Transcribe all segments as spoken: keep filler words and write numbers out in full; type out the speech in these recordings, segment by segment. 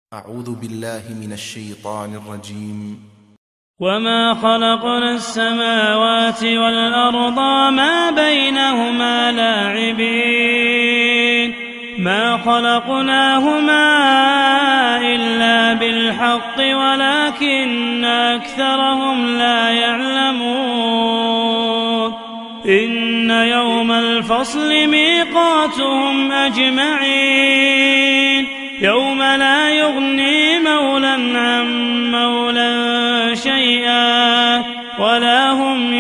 أعوذ بالله من الشيطان الرجيم. وما خلقنا السماوات والأرض ما بينهما لاعبين ما خلقناهما إلا بالحق ولكن أكثرهم لا يعلمون إن يوم الفصل ميقاتهم أجمعين يوم لا يغني مولى عن مولى شيئا ولا هم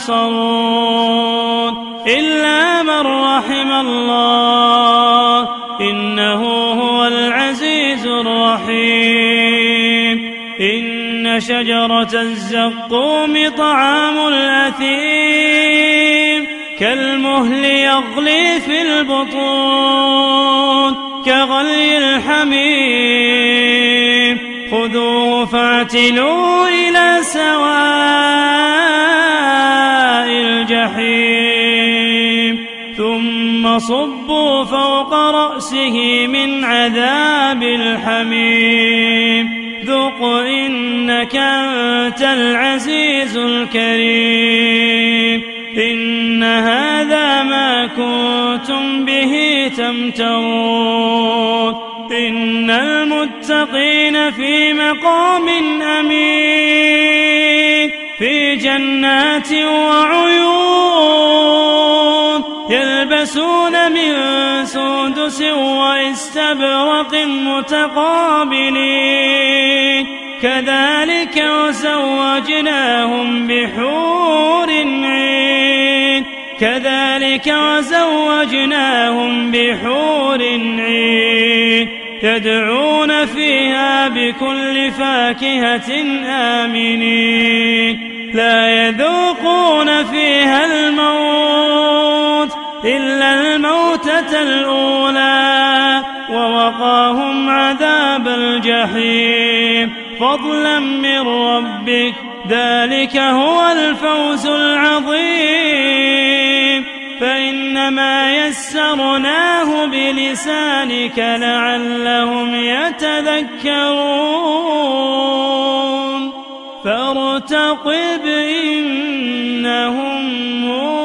ينصرون إلا من رحم الله إنه هو العزيز الرحيم إن شجرة الزقوم طعام الأثيم كالمهل يغلي في البطون كغلي الحميم خذوه فاعتلوه إلى سواء الجحيم ثم صبوا فوق رأسه من عذاب الحميم ذق إنك أنت العزيز الكريم إن هذا ما كنتم به تمترون إن المتقين في مقام أمين في جنات وعيون يلبسون من سندس واستبرق متقابلين كذلك وزوجناهم بحور عين كذلك وزوجناهم بحور عين يدعون فيها بكل فاكهة آمنين لا يذوقون فيها الموت إلا الموتة الأولى ووقاهم عذاب الجحيم فضلا من ربك ذلك هو الفوز العظيم فإنما يسرناه بلسانك لعلهم يتذكرون فارتقب إنهم